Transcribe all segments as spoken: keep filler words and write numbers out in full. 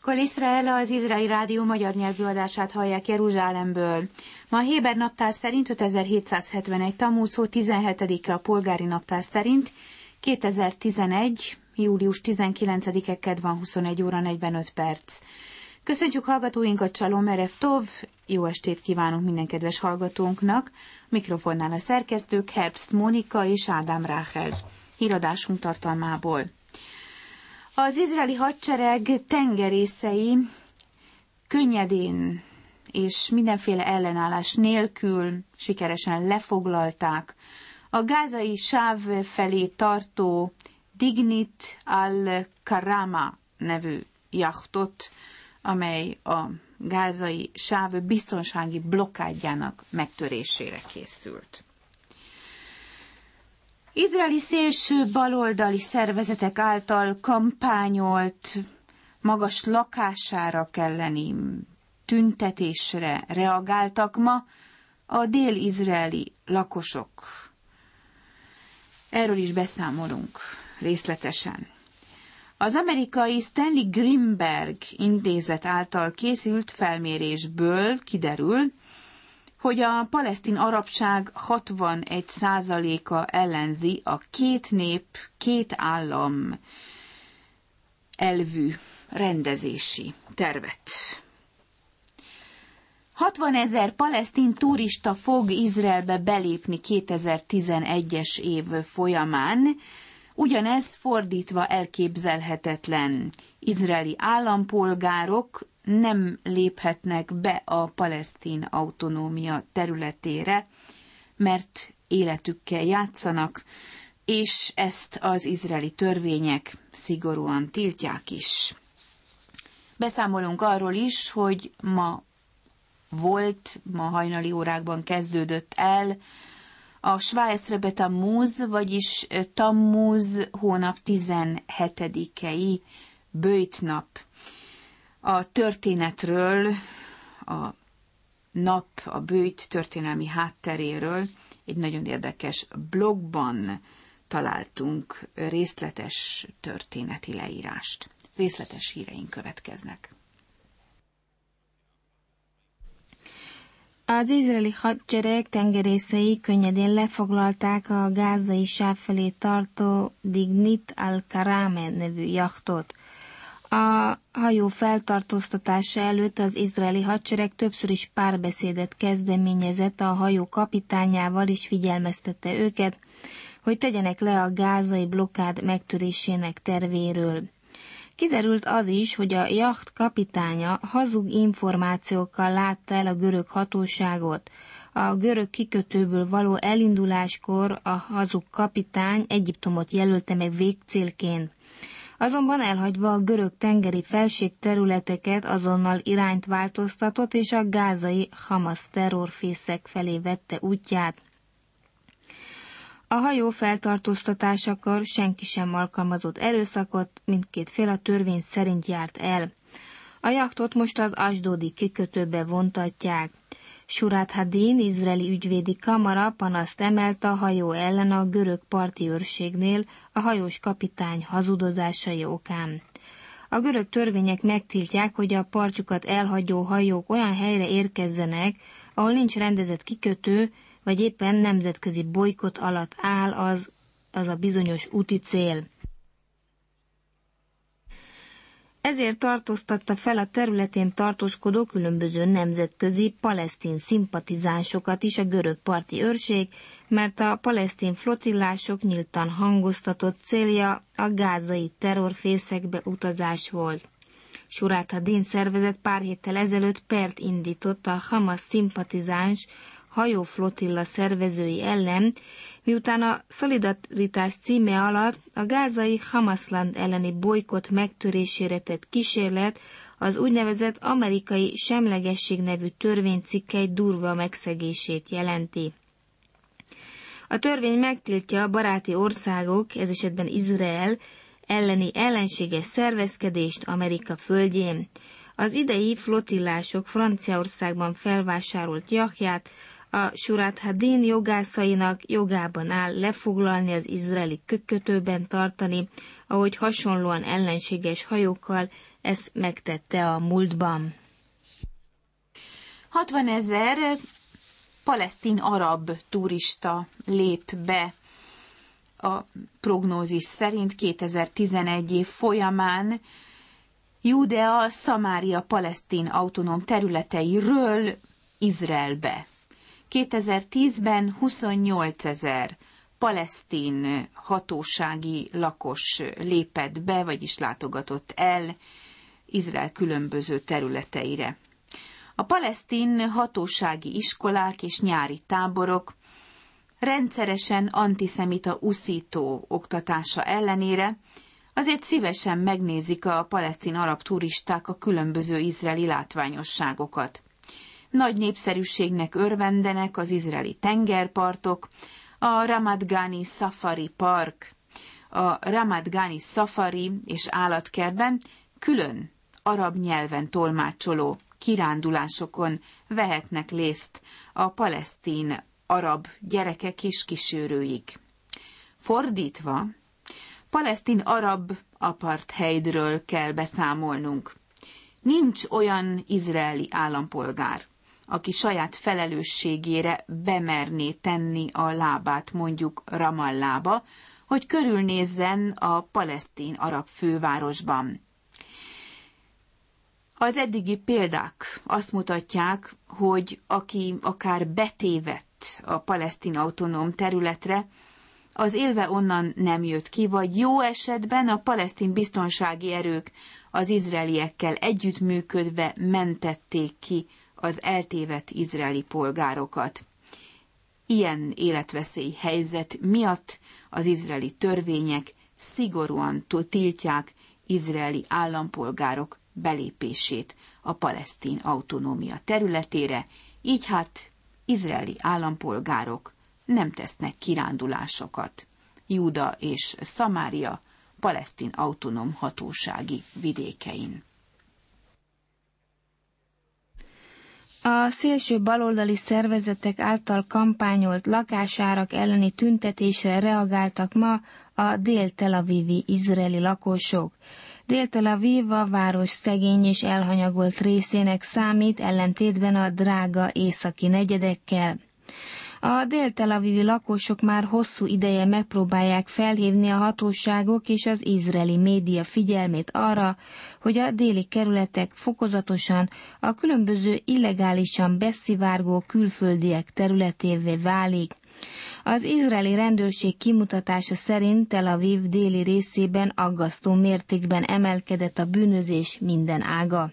Kol Israel, az Izraeli Rádió magyar nyelvű adását hallják Jeruzsálemből. Ma a héber naptár szerint ötezer-hétszázhetvenegy Tammuz tizenhetedike, a polgári naptár szerint kétezer-tizenegy július tizenkilencedike, kedd van, huszonegy óra negyvenöt perc. Köszöntjük hallgatóinkat, Shalom Erev Tov, jó estét kívánunk minden kedves hallgatónknak. Mikrofonnál a szerkesztők Herbst Mónika és Ádám Ráhel. Híradásunk tartalmából. Az izraeli hadsereg tengerészei könnyedén és mindenféle ellenállás nélkül sikeresen lefoglalták a gázai sáv felé tartó Dignit al-Karama nevű jachtot, amely a gázai sáv biztonsági blokkádjának megtörésére készült. Izraeli szélső baloldali szervezetek által kampányolt magas lakására kelleni tüntetésre reagáltak ma a dél-izraeli lakosok. Erről is beszámolunk részletesen. Az amerikai Stanley Greenberg intézet által készült felmérésből kiderül, hogy a palesztin arabság hatvanegy százaléka ellenzi a két nép, két állam elvű rendezési tervet. hatvanezer palesztin turista fog Izraelbe belépni kétezer-tizenegyes év folyamán, ugyanez fordítva elképzelhetetlen. Izraeli állampolgárok nem léphetnek be a palesztin autonómia területére, mert életükkel játszanak, és ezt az izraeli törvények szigorúan tiltják is. Beszámolunk arról is, hogy ma volt, ma hajnali órákban kezdődött el a Svajeszrebe Tammuz, vagyis Tammuz hónap tizenhetedikei böjtnap. A történetről, a nap, a böjt történelmi hátteréről egy nagyon érdekes blogban találtunk részletes történeti leírást. Részletes híreink következnek. Az izraeli hadsereg tengerészei könnyedén lefoglalták a gázai sáv felé tartó Dignit al-Karame nevű jachtot. A hajó feltartóztatása előtt az izraeli hadsereg többször is párbeszédet kezdeményezett a hajó kapitányával, és figyelmeztette őket, hogy tegyenek le a gázai blokkád megtörésének tervéről. Kiderült az is, hogy a jacht kapitánya hazug információkkal látta el a görög hatóságot. A görög kikötőből való elinduláskor a hazug kapitány Egyiptomot jelölte meg végcélként. Azonban elhagyva a görög tengeri felségterületeket azonnal irányt változtatott, és a gázai Hamas terrorfészek felé vette útját. A hajó feltartóztatásakor senki sem alkalmazott erőszakot, mindkét fél a törvény szerint járt el. A jachtot most az asdódi kikötőbe vontatják. Surat Hadin, izraeli ügyvédi kamara panaszt emelt a hajó ellen a görög parti őrségnél a hajós kapitány hazudozásai okán. A görög törvények megtiltják, hogy a partjukat elhagyó hajók olyan helyre érkezzenek, ahol nincs rendezett kikötő, vagy éppen nemzetközi bolykott alatt áll az, az a bizonyos úti cél. Ezért tartóztatta fel a területén tartózkodó különböző nemzetközi palesztin szimpatizánsokat is a görög parti őrség, mert a palesztin flotillások nyíltan hangoztatott célja a gázai terrorfészekbe utazás volt. Surat Hadin szervezet pár héttel ezelőtt pert indított a Hamas szimpatizáns hajóflotilla szervezői ellen, miután a szolidaritás címe alatt a gázai Hamasland elleni bolykott megtörésére tett kísérlet az úgynevezett amerikai semlegesség nevű törvénycikkely durva megszegését jelenti. A törvény megtiltja a baráti országok, ez esetben Izrael, elleni ellenséges szervezkedést Amerika földjén. Az idei flotillások Franciaországban felvásárolt jachtját a Surat Hadin jogászainak jogában áll lefoglalni, az izraeli kikötőben tartani, ahogy hasonlóan ellenséges hajókkal ezt megtette a múltban. hatvanezer palesztin arab turista lép be a prognózis szerint kétezer-tizenegy év folyamán Júdea, Szamária palesztin autonóm területeiről Izraelbe. kétezer-tízben huszonnyolcezer palesztin hatósági lakos lépett be, vagyis látogatott el Izrael különböző területeire. A palesztin hatósági iskolák és nyári táborok rendszeresen antiszemita uszító oktatása ellenére azért szívesen megnézik a palesztin arab turisták a különböző izraeli látványosságokat. Nagy népszerűségnek örvendenek az izraeli tengerpartok, a Ramat Gani Safari Park. A Ramat Gani Safari és állatkertben külön arab nyelven tolmácsoló kirándulásokon vehetnek részt a palesztin arab gyerekek és kísérőik. Fordítva, palesztin arab apartheidről kell beszámolnunk. Nincs olyan izraeli állampolgár, aki saját felelősségére bemerné tenni a lábát mondjuk Ramallába, hogy körülnézzen a palesztin arab fővárosban. Az eddigi példák azt mutatják, hogy aki akár betévedt a palesztin autonóm területre, az élve onnan nem jött ki, vagy jó esetben a palesztin biztonsági erők az izraeliekkel együttműködve mentették ki az eltévedt izraeli polgárokat. Ilyen életveszély helyzet miatt az izraeli törvények szigorúan tiltják izraeli állampolgárok belépését a palesztin autonómia területére, így hát izraeli állampolgárok nem tesznek kirándulásokat Júda és Szamária palesztin autonóm hatósági vidékein. A szélső baloldali szervezetek által kampányolt lakásárak elleni tüntetésre reagáltak ma a dél-Tel Avivi izraeli lakosok. Dél-Tel Aviv a város szegény és elhanyagolt részének számít, ellentétben a drága északi negyedekkel. A dél-Tel Avivi lakosok már hosszú ideje megpróbálják felhívni a hatóságok és az izraeli média figyelmét arra, hogy a déli kerületek fokozatosan a különböző illegálisan beszivárgó külföldiek területévé válik. Az izraeli rendőrség kimutatása szerint Tel Aviv déli részében aggasztó mértékben emelkedett a bűnözés minden ága.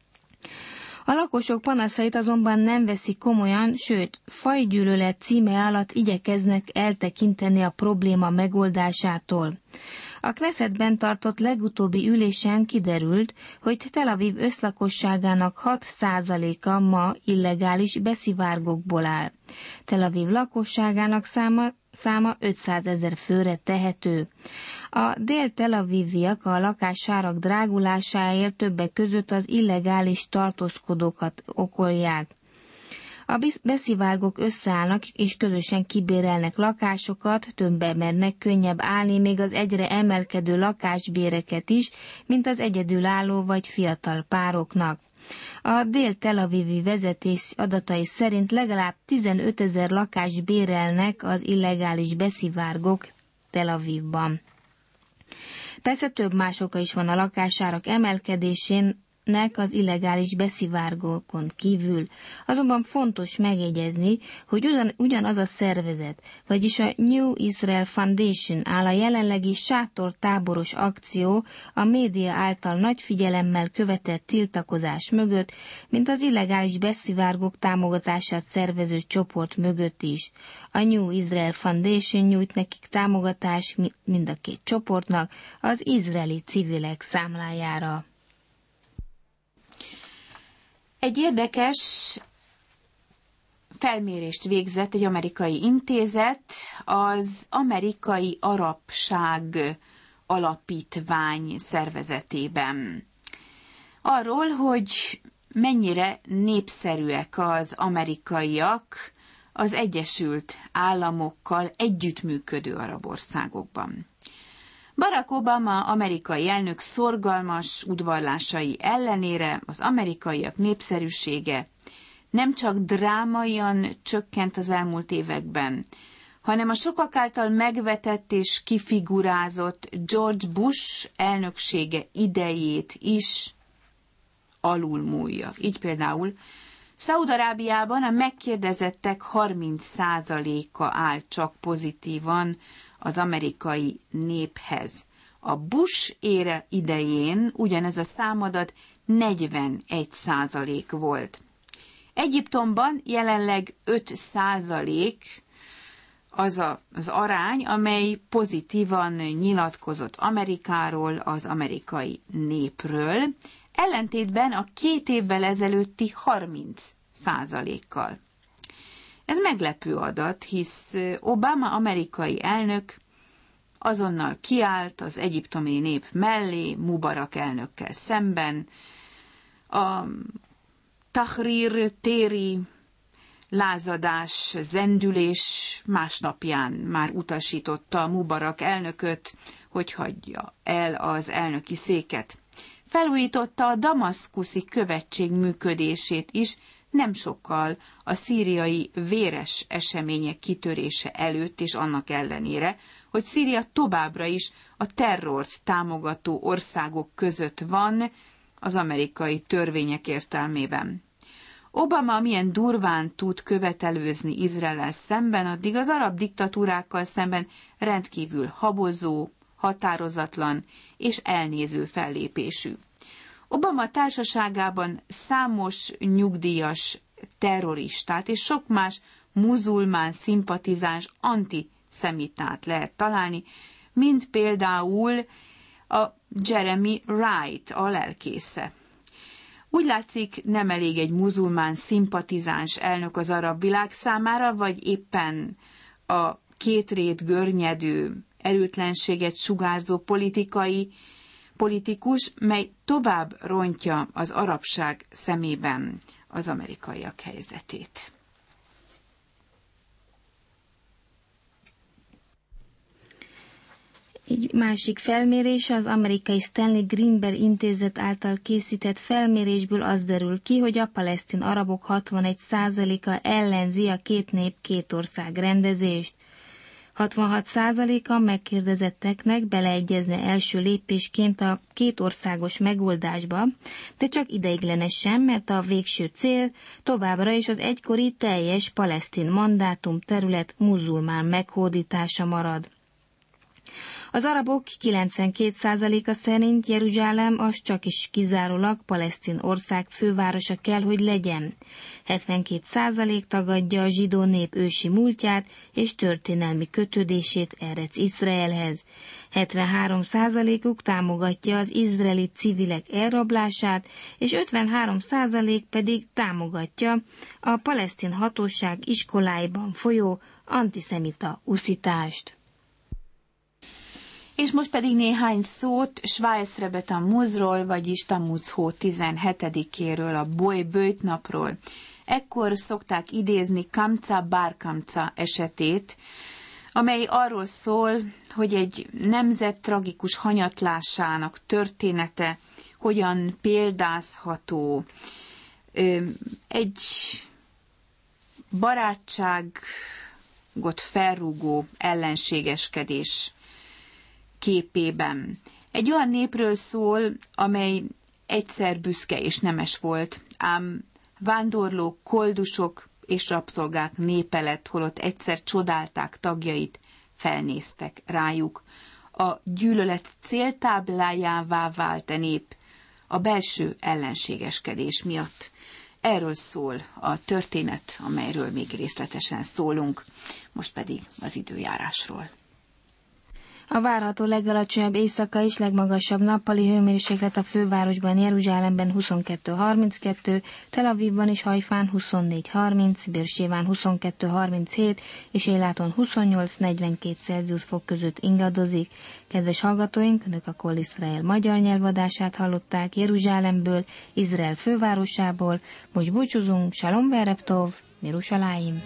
A lakosok panaszait azonban nem veszik komolyan, sőt, fajgyűlölet címe alatt igyekeznek eltekinteni a probléma megoldásától. A Knessetben tartott legutóbbi ülésen kiderült, hogy Tel Aviv összlakosságának hat százaléka ma illegális beszivárgókból áll. Tel Aviv lakosságának száma, száma ötszázezer főre tehető. A dél-Tel Aviviak a lakásárak drágulásáért többek között az illegális tartózkodókat okolják. A beszivárgók összeállnak és közösen kibérelnek lakásokat, többen mernek könnyebb állni még az egyre emelkedő lakásbéreket is, mint az egyedülálló vagy fiatal pároknak. A dél-Tel Avivi vezetés adatai szerint legalább tizenötezer lakást bérelnek az illegális beszivárgók Tel Avivban. Persze több más oka is van a lakásárak emelkedésén, az illegális beszivárgókon kívül. Azonban fontos megjegyezni, hogy ugyan, ugyanaz a szervezet, vagyis a New Israel Foundation áll a jelenlegi sátortáboros akció a média által nagy figyelemmel követett tiltakozás mögött, mint az illegális beszivárgók támogatását szervező csoport mögött is. A New Israel Foundation nyújt nekik támogatást mind a két csoportnak az izraeli civilek számlájára. Egy érdekes felmérést végzett egy amerikai intézet az Amerikai Arabság Alapítvány szervezetében. Arról, hogy mennyire népszerűek az amerikaiak az Egyesült Államokkal együttműködő arab országokban. Barack Obama amerikai elnök szorgalmas udvarlásai ellenére az amerikaiak népszerűsége nem csak drámaian csökkent az elmúlt években, hanem a sokak által megvetett és kifigurázott George Bush elnöksége idejét is alulmúlja. Így például Szaúd-Arábiában a megkérdezettek harminc százaléka áll csak pozitívan az amerikai néphez. A Bush ére idején ugyanez a számadat negyvenegy százalék volt. Egyiptomban jelenleg öt százalék az a, az arány, amely pozitívan nyilatkozott Amerikáról, az amerikai népről, ellentétben a két évvel ezelőtti harminc százalékkal. Ez meglepő adat, hisz Obama amerikai elnök azonnal kiállt az egyiptomi nép mellé, Mubarak elnökkel szemben. A Tahrir téri lázadás, zendülés másnapján már utasította Mubarak elnököt, hogy hagyja el az elnöki széket. Felújította a damaszkuszi követség működését is, nem sokkal a szíriai véres események kitörése előtt és annak ellenére, hogy Szíria továbbra is a terrort támogató országok között van az amerikai törvények értelmében. Obama milyen durván tud követelőzni Izraellel szemben, addig az arab diktatúrákkal szemben rendkívül habozó, határozatlan és elnéző fellépésű. Obama társaságában számos nyugdíjas terroristát és sok más muzulmán szimpatizáns antiszemitát lehet találni, mint például a Jeremy Wright, a lelkésze. Úgy látszik, nem elég egy muzulmán szimpatizáns elnök az arab világ számára, vagy éppen a kétrét görnyedő, erőtlenséget sugárzó politikai politikus, mely tovább rontja az arabság szemében az amerikaiak helyzetét. Egy másik felmérés az amerikai Stanley Greenberg intézet által készített felmérésből az derül ki, hogy a palesztin arabok hatvanegy százaléka ellenzi a két nép, két ország rendezést. hatvanhat százaléka megkérdezetteknek beleegyezne első lépésként a két országos megoldásba, de csak ideiglenesen, mert a végső cél továbbra is az egykori teljes palesztin mandátum terület muzulmán meghódítása marad. Az arabok kilencvenkét százaléka szerint Jeruzsálem az csak is kizárólag palesztin ország fővárosa kell, hogy legyen. hetvenkét százalék tagadja a zsidó nép ősi múltját és történelmi kötődését Erec Izraelhez. hetvenhárom százalékuk támogatja az izraeli civilek elrablását, és ötvenhárom százalék pedig támogatja a palesztin hatóság iskoláiban folyó antiszemita uszítást. És most pedig néhány szót Svájszrebe Tammuzról, vagyis Tammuz hó tizenhetedikéről, a Boy Bőjt napról. Ekkor szokták idézni Kamca Bar Kamca esetét, amely arról szól, hogy egy nemzet tragikus hanyatlásának története hogyan példázható. Egy barátságot felrúgó ellenségeskedés képében. Egy olyan népről szól, amely egyszer büszke és nemes volt, ám vándorlók, koldusok és rabszolgák népe lett, holott egyszer csodálták tagjait, felnéztek rájuk. A gyűlölet céltáblájává vált a nép a belső ellenségeskedés miatt. Erről szól a történet, amelyről még részletesen szólunk, most pedig az időjárásról. A várható legalacsonyabb éjszakai és legmagasabb nappali hőmérséklet a fővárosban, Jeruzsálemben huszonkettő harminckettő, Tel Avivban és Hajfán huszonnégy harminc, Bérsében huszonkettő harminchét és Éláton huszonnyolc negyvenkét Celsius fok között ingadozik. Kedves hallgatóink, Önök a Kol Iszrael magyar nyelvadását hallották Jeruzsálemből, Izrael fővárosából. Most búcsúzunk, Shalom Verev Tov, Jeruzsálem.